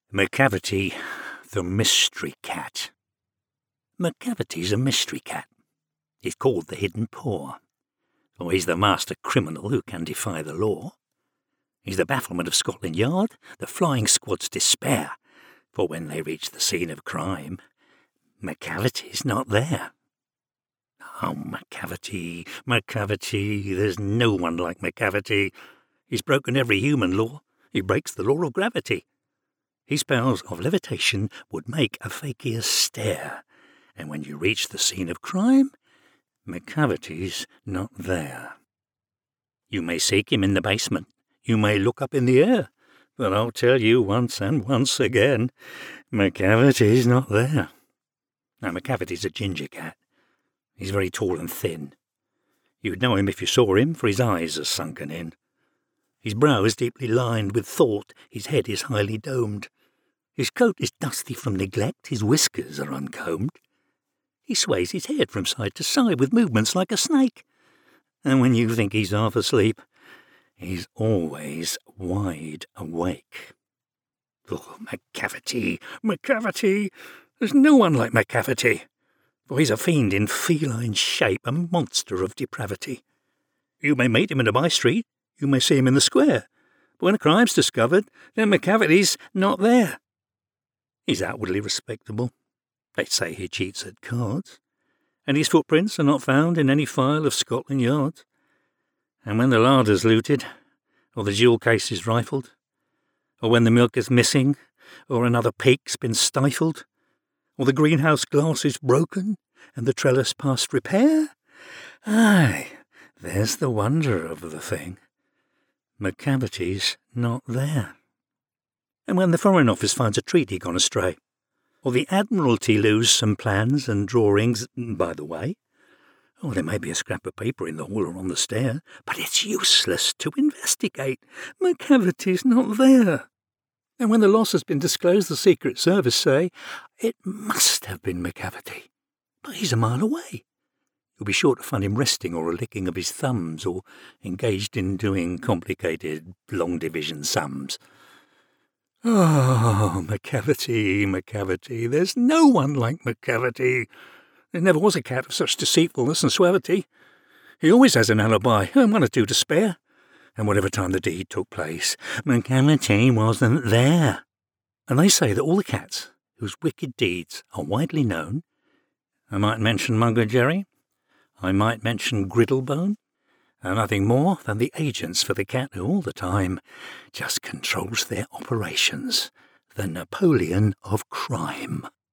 McCavity, the Mystery Cat. McCavity's a mystery cat. He's called the Hidden Paw, for he's the master criminal who can defy the law. He's the bafflement of Scotland Yard, the flying squad's despair, for when they reach the scene of crime, McCavity's not there. Oh, McCavity, there's no one like McCavity. He's broken every human law. He breaks the law of gravity. His powers of levitation would make a fakir stare, and when you reach the scene of crime, McCavity's not there. You may seek him in the basement, you may look up in the air, but I'll tell you once and once again, McCavity's not there. Now, McCavity's a ginger cat. He's very tall and thin. You'd know him if you saw him, for his eyes are sunken in. His brow is deeply lined with thought, his head is highly domed. His coat is dusty from neglect, his whiskers are uncombed. He sways his head from side to side with movements like a snake. And when you think he's half asleep, he's always wide awake. Oh, McCavity, there's no one like McCavity, for he's a fiend in feline shape, a monster of depravity. You may meet him in a by-street, you may see him in the square, but when a crime's discovered, then McCavity's not there. He's outwardly respectable. They say he cheats at cards, and his footprints are not found in any file of Scotland Yard. And when the larder's looted, or the jewel case is rifled, or when the milk is missing, or another peak's been stifled, or the greenhouse glass is broken, and the trellis past repair, aye, there's the wonder of the thing. McCavity's not there. And when the Foreign Office finds a treaty gone astray, or the Admiralty lose some plans and drawings by the way, or there may be a scrap of paper in the hall or on the stair, but it's useless to investigate. McCavity's not there. And when the loss has been disclosed, the Secret Service say, it must have been McCavity, but he's a mile away. You'll be sure to find him resting or a licking of his thumbs or engaged in doing complicated long division sums. Oh, McCavity, there's no one like McCavity. There never was a cat of such deceitfulness and suavity. He always has an alibi, and one or two to spare. And whatever time the deed took place, McCavity wasn't there. And they say that all the cats whose wicked deeds are widely known, I might mention Mungo Jerry, I might mention Griddlebone, are nothing more than the agents for the cat who all the time just controls their operations, the Napoleon of crime.